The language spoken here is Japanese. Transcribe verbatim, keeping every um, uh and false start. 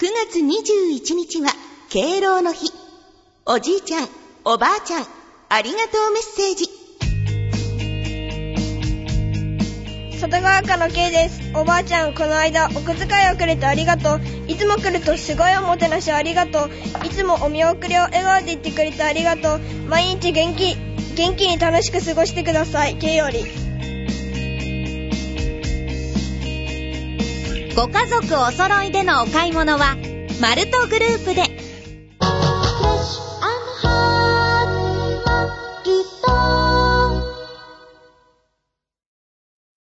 くがつにじゅういちにちは敬老の日。おじいちゃん、おばあちゃん、ありがとうメッセージ。 外川家のKです。おばあちゃん、この間お小遣いをくれてありがとう。いつも来るとすごいおもてなしありがとう。いつもお見送りを笑顔で言ってくれてありがとう。毎日元気元気に楽しく過ごしてください。Kより。 ご家族お揃いでのお買い物はマルトグループで。